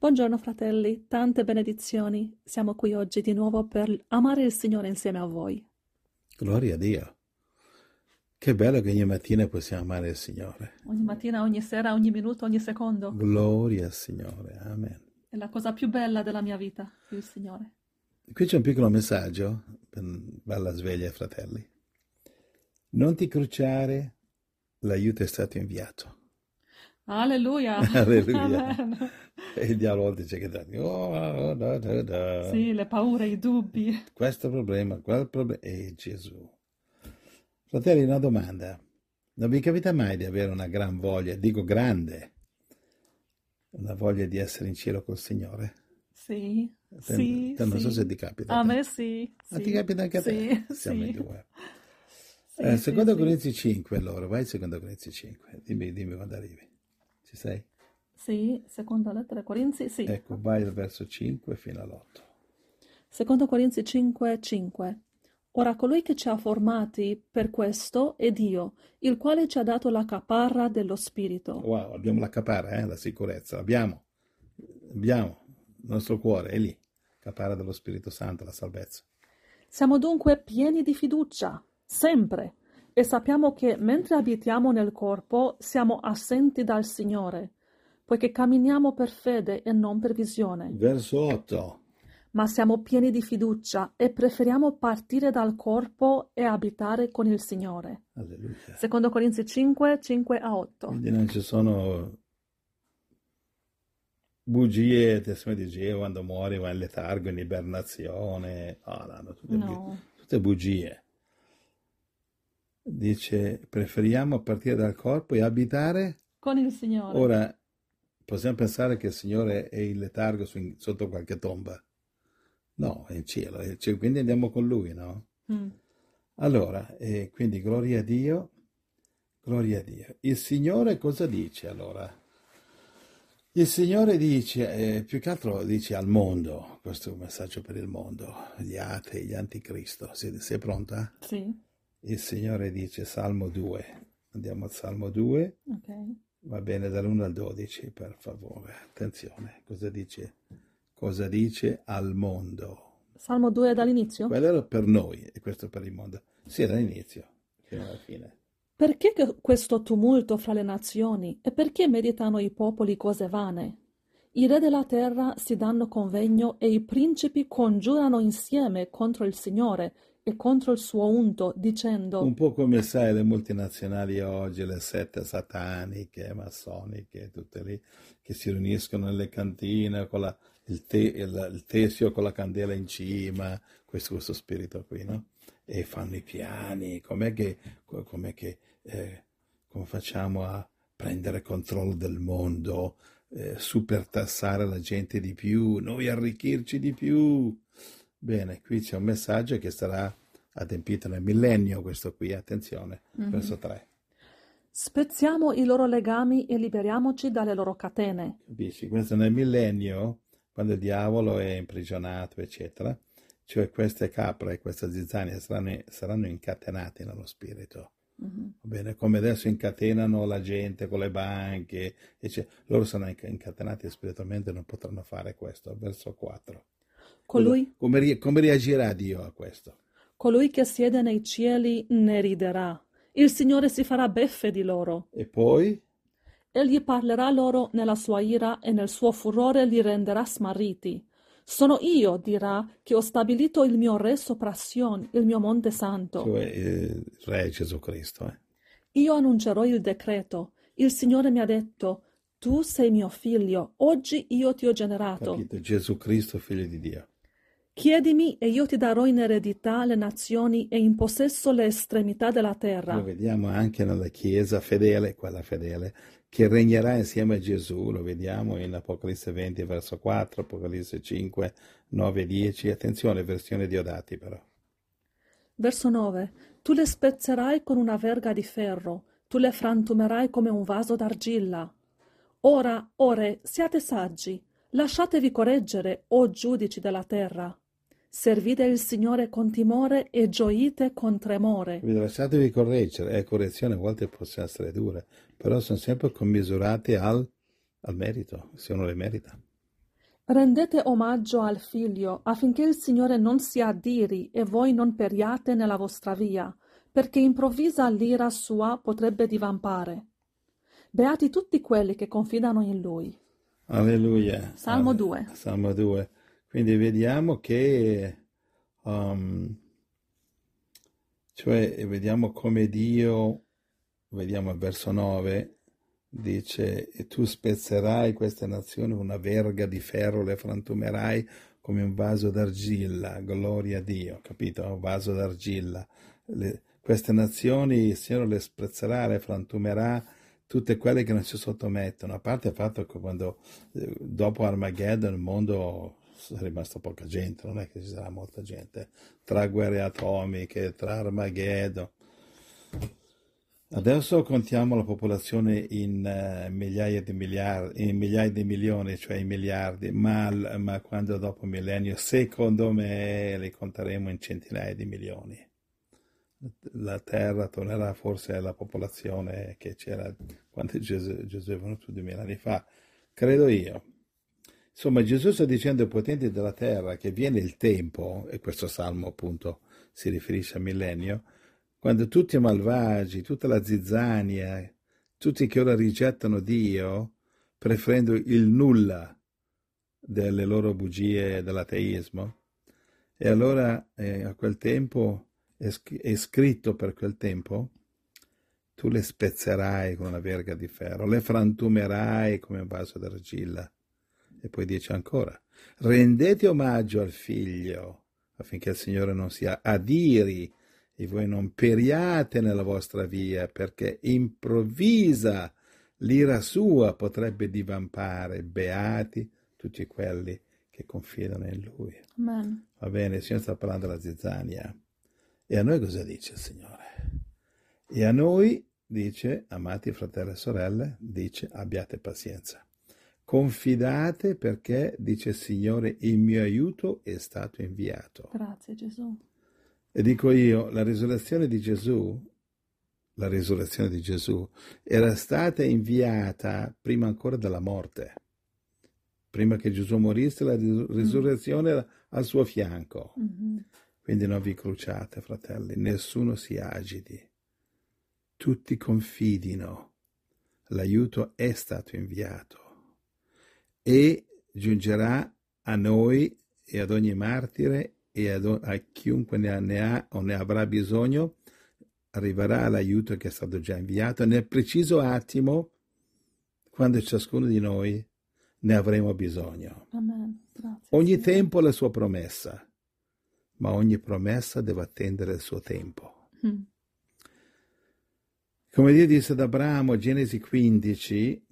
Buongiorno fratelli, tante benedizioni. Siamo qui oggi di nuovo per amare il Signore insieme a voi. Gloria a Dio. Che bello che ogni mattina possiamo amare il Signore. Ogni mattina, ogni sera, ogni minuto, ogni secondo. Gloria al Signore. Amen. È la cosa più bella della mia vita, il Signore. Qui c'è un piccolo messaggio per bella sveglia, fratelli. Non ti cruciare, l'aiuto è stato inviato. Alleluia! Alleluia. Amen. E il diavolo a volte dice che Sì, le paure, i dubbi. questo problema, quel problema. E Gesù. Fratelli, una domanda. Non vi capita mai di avere una gran voglia, dico grande, una voglia di essere in cielo col Signore? Sì, Te non so sì. se ti capita. A te. me sì. Ma ti capita anche a te? Sì, Siamo sì. in due. Sì, Secondo sì, Corinzi 5, allora, vai secondo Corinzi 5. Dimmi quando arrivi. Ci sei? sì, seconda lettera ai Corinzi, sì. Ecco, vai dal verso 5 fino all'8. Secondo Corinzi 5, 5. Ora colui che ci ha formati per questo è Dio, il quale ci ha dato la caparra dello Spirito. Wow, abbiamo la caparra, la sicurezza. Abbiamo. Il nostro cuore è lì. Caparra dello Spirito Santo, la salvezza. Siamo dunque pieni di fiducia, sempre, e sappiamo che mentre abitiamo nel corpo siamo assenti dal Signore, poiché camminiamo per fede e non per visione. Verso 8. Ma siamo pieni di fiducia e preferiamo partire dal corpo e abitare con il Signore. Alleluia. Secondo Corinzi 5, 5 a 8. Quindi non ci sono bugie, testimoni di Geo, quando muori va in letargo, in ibernazione. No, tutte bugie. Dice, preferiamo partire dal corpo e abitare Con il Signore. Ora, possiamo pensare che il Signore è in letargo sotto qualche tomba. No, è in cielo, quindi andiamo con Lui, no? Allora, quindi gloria a Dio, gloria a Dio. Il Signore cosa dice allora? Il Signore dice, più che altro dice al mondo, questo è un messaggio per il mondo, gli atei, gli anticristo. Sei pronta? Sì. Il Signore dice, Salmo 2, andiamo al Salmo 2. Ok. Va bene, dall'1 al 12, per favore. Attenzione, cosa dice? Cosa dice al mondo? Salmo 2 dall'inizio? Quello era per noi e questo per il mondo. Sì, dall'inizio fino alla fine. Perché questo tumulto fra le nazioni e perché meditano i popoli cose vane? I re della terra si danno convegno e i principi congiurano insieme contro il Signore e contro il suo unto, dicendo: Un po' come sai le multinazionali oggi, le sette sataniche, massoniche, tutte lì, che si riuniscono nelle cantine con il tessio con la candela in cima, questo spirito qui, no? E fanno i piani, come facciamo a prendere controllo del mondo, supertassare la gente di più, noi arricchirci di più. Bene, qui c'è un messaggio che sarà adempito nel millennio, questo qui, attenzione, verso 3. Spezziamo i loro legami e liberiamoci dalle loro catene. Capisci? Questo nel millennio, quando il diavolo è imprigionato, eccetera, cioè queste capre e queste zizzanie saranno incatenate nello spirito. Va bene? Come adesso incatenano la gente con le banche, eccetera. Loro saranno incatenati spiritualmente e non potranno fare questo. Verso 4. Come reagirà Dio a questo? Colui che siede nei cieli ne riderà. Il Signore si farà beffe di loro. E poi? Egli parlerà loro nella sua ira e nel suo furore li renderà smarriti. Sono io, dirà, che ho stabilito il mio re sopra Sion, il mio monte santo. Cioè il re Gesù Cristo. Io annuncerò il decreto. Il Signore mi ha detto: tu sei mio figlio, oggi io ti ho generato. Capito? Gesù Cristo, figlio di Dio. Chiedimi e io ti darò in eredità le nazioni e in possesso le estremità della terra. Lo vediamo anche nella Chiesa fedele, quella fedele, che regnerà insieme a Gesù, lo vediamo in Apocalisse 20 verso 4, Apocalisse 5, 9 e 10, attenzione, versione Diodati però. Verso 9. Tu le spezzerai con una verga di ferro, tu le frantumerai come un vaso d'argilla. Ora, ore, siate saggi, lasciatevi correggere, o giudici della terra. Servite il Signore con timore e gioite con tremore. Lasciatevi correggere, correzione a volte possono essere dure, però sono sempre commisurate al merito, se uno le merita. Rendete omaggio al Figlio, affinché il Signore non si addiri e voi non periate nella vostra via, perché improvvisa l'ira sua potrebbe divampare. Beati tutti quelli che confidano in Lui. Alleluia. Salmo 2. Salmo 2. Quindi vediamo che, vediamo come Dio, vediamo il verso 9, dice, e tu spezzerai queste nazioni una verga di ferro, le frantumerai come un vaso d'argilla, gloria a Dio, capito? Un vaso d'argilla. Queste nazioni il Signore le spezzerà, le frantumerà, tutte quelle che non si sottomettono, a parte il fatto che quando dopo Armageddon il mondo è rimasto poca gente, non è che ci sarà molta gente, tra guerre atomiche, tra Armageddon. Adesso contiamo la popolazione in migliaia di miliardi, in migliaia di milioni, cioè in miliardi, ma quando dopo il millennio, secondo me, li conteremo in centinaia di milioni. La terra tornerà forse alla popolazione che c'era quando Gesù è venuto 2000 anni fa, credo io. Insomma, Gesù sta dicendo ai potenti della terra che viene il tempo, e questo salmo appunto si riferisce al millennio, quando tutti i malvagi, tutta la zizzania, tutti che ora rigettano Dio, preferendo il nulla delle loro bugie dell'ateismo, e allora a quel tempo è scritto per quel tempo, tu le spezzerai con una verga di ferro, le frantumerai come un vaso d'argilla. E poi dice ancora, rendete omaggio al Figlio, affinché il Signore non sia adiri e voi non periate nella vostra via, perché improvvisa l'ira sua potrebbe divampare. Beati tutti quelli che confidano in Lui. Amen. Va bene, il Signore sta parlando della zizzania. E a noi cosa dice il Signore? E a noi dice, amati fratelli e sorelle, dice, abbiate pazienza. Confidate perché, dice il Signore, il mio aiuto è stato inviato. Grazie Gesù. E dico io, la risurrezione di Gesù era stata inviata prima ancora della morte. Prima che Gesù morisse, la risurrezione era al suo fianco. Mm-hmm. Quindi non vi cruciate, fratelli, nessuno si agiti. Tutti confidino. L'aiuto è stato inviato. E giungerà a noi e ad ogni martire e a chiunque ne ha o ne avrà bisogno, arriverà l'aiuto che è stato già inviato nel preciso attimo quando ciascuno di noi ne avremo bisogno. Amen. Grazie, Ogni Signore. tempo la sua promessa, ma ogni promessa deve attendere il suo tempo. Come Dio disse ad Abramo, Genesi 15,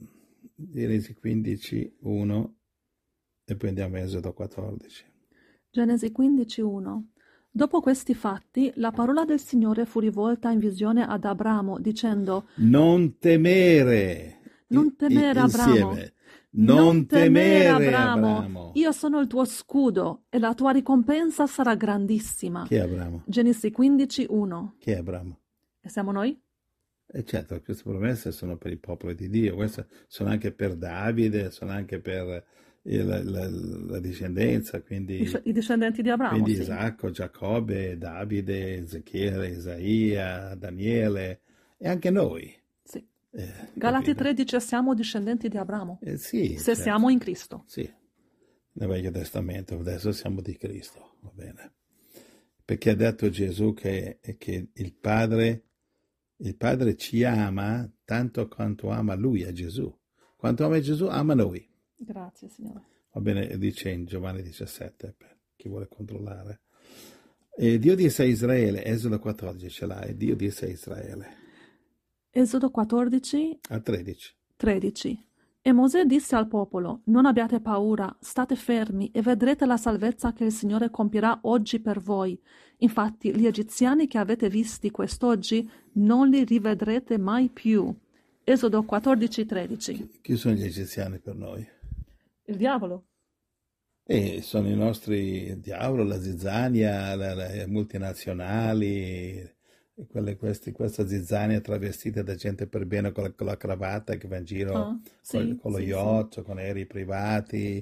1, e poi andiamo a Esodo 14. Genesi 15:1. Dopo questi fatti, la parola del Signore fu rivolta in visione ad Abramo, dicendo: Non temere, Non temere, Abramo. insieme. Non temere, Abramo. Io sono il tuo scudo e la tua ricompensa sarà grandissima. Chi è Abramo? Genesi 15:1. Chi è Abramo? E siamo noi? E certo, queste promesse sono per il popolo di Dio, queste sono anche per Davide, sono anche per la discendenza, quindi I discendenti di Abramo. quindi Sì. Isacco, Giacobbe, Davide, Ezechiele, Isaia, Daniele e anche noi. Sì. Galati Capito? 3 dice: siamo discendenti di Abramo. Sì, Se certo. siamo in Cristo. Sì, nel Vecchio Testamento, adesso siamo di Cristo, va bene. Perché ha detto Gesù che il Padre ci ama tanto quanto ama Lui, a Gesù. Quanto ama Gesù, ama noi. Grazie, Signore. Va bene, dice in Giovanni 17, per chi vuole controllare. E Dio disse a Israele, Esodo 14 ce l'hai, Dio disse a Israele. Esodo 14, A 13. 13. E Mosè disse al popolo: non abbiate paura, state fermi e vedrete la salvezza che il Signore compirà oggi per voi. Infatti gli egiziani che avete visti quest'oggi non li rivedrete mai più. Esodo 14, 13. Chi sono gli egiziani per noi? Il diavolo. E sono i nostri diavolo, la zizzania, le multinazionali, questa zizzania travestita da gente per bene con la cravatta che va in giro Sì, con lo sì, yacht, con aerei privati,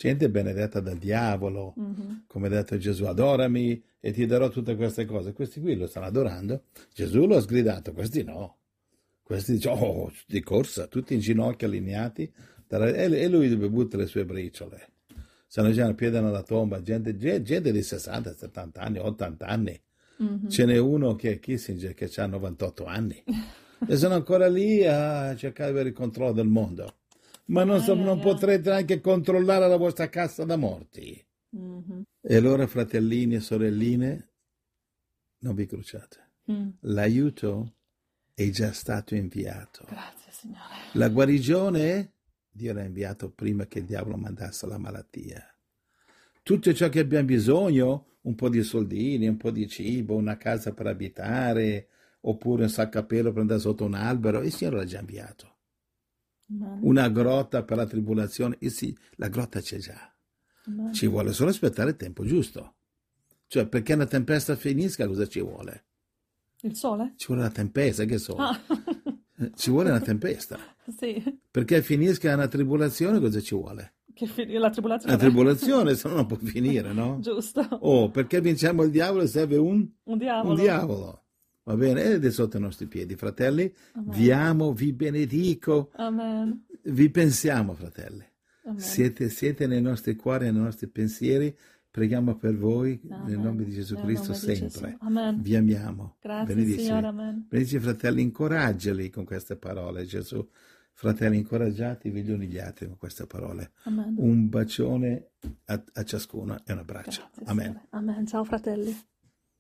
Gente benedetta dal diavolo, come ha detto Gesù, adorami e ti darò tutte queste cose. Questi qui lo stanno adorando. Gesù lo ha sgridato, questi no. Questi di corsa, tutti in ginocchio allineati, e lui deve buttare le sue briciole. Stanno già al piede della tomba, gente di 60, 70 anni, 80 anni. Ce n'è uno che è Kissinger che ha 98 anni. E sono ancora lì a cercare di avere il controllo del mondo. Ma non potrete neanche controllare la vostra cassa da morti. E allora, fratellini e sorelline, non vi cruciate. L'aiuto è già stato inviato. Grazie, Signore. La guarigione, Dio l'ha inviato prima che il diavolo mandasse la malattia. Tutto ciò che abbiamo bisogno, un po' di soldini, un po' di cibo, una casa per abitare, oppure un sacco a pelo per andare sotto un albero, il Signore l'ha già inviato. Una grotta per la tribolazione, sì, la grotta c'è già. Ci vuole solo aspettare il tempo giusto. Cioè, perché una tempesta finisca, cosa ci vuole? Il sole? Ci vuole la tempesta, che sole? Ci vuole una tempesta. Sì. Perché finisca una tribolazione, cosa ci vuole? La tribolazione. La tribolazione, se no non può finire, no? Giusto. Perché vinciamo il diavolo serve un diavolo. Un diavolo. Va bene? Ed è sotto i nostri piedi, fratelli. Amen. Vi amo, vi benedico. Amen. Vi pensiamo, fratelli. Amen. Siete nei nostri cuori e nei nostri pensieri. Preghiamo per voi. Amen. Nel nome di Gesù Cristo sempre. Amen. Vi amiamo. Grazie, Benedici. Signore. Amen. Benedici, fratelli, incoraggiali con queste parole, Gesù. Fratelli, incoraggiatevi gli uni gli altri con queste parole. Amen. Un bacione a ciascuno e un abbraccio. Grazie, Amen. Signore. Amen. Ciao, fratelli.